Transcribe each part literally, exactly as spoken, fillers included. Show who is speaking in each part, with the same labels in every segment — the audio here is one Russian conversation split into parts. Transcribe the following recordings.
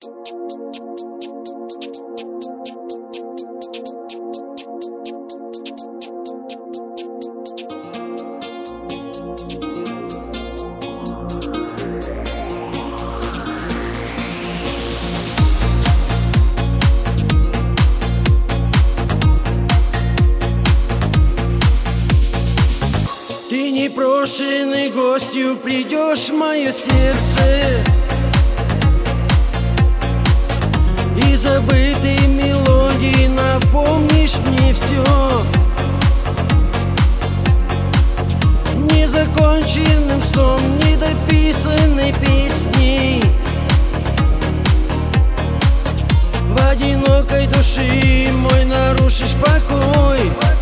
Speaker 1: Ты непрошенный гостью придешь в мое сердце, и забытые мелодии напомнишь мне все. Незаконченным сном, недописанной песней в одинокой души мой нарушишь покой.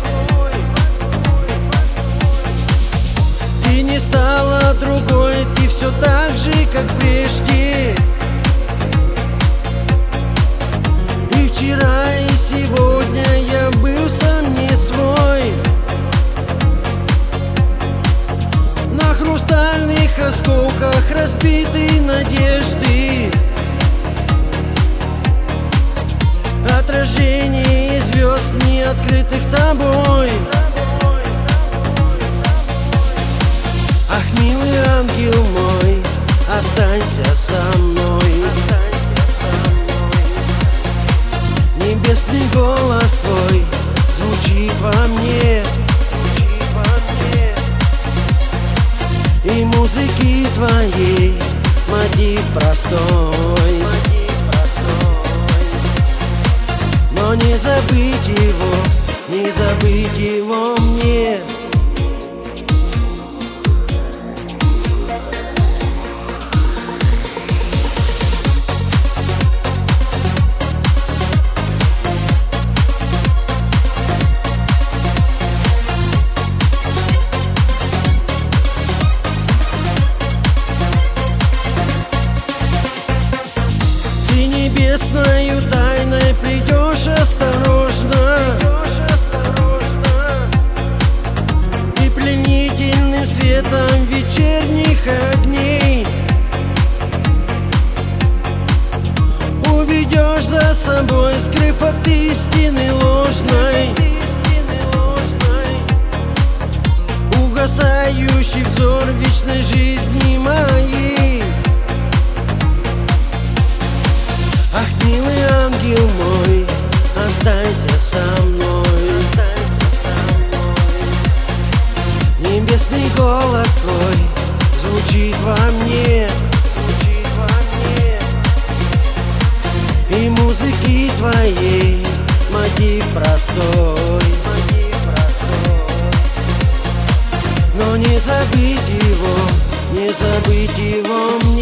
Speaker 1: Ты не стала другой, ты все так же, как прежде. И вчера, и сегодня я был сам не свой. На хрустальных осколках разбитой надежды отражение звезд, не открытых тобой. Ах, милый ангел мой, останься со мной. Небесный голос твой звучит во мне, и музыки твоей мотив простой. Но не забыть его, не забыть его мне. Небесною тайной придешь осторожно, и пленительным светом вечерних огней уведешь за собой, скрыв от истины ложной угасающий взор вечной жизни моей. Ах, милый ангел мой, останься со мной. Небесный голос твой звучит во мне, и музыки твоей мотив простой. Но не забыть его, не забыть его мне.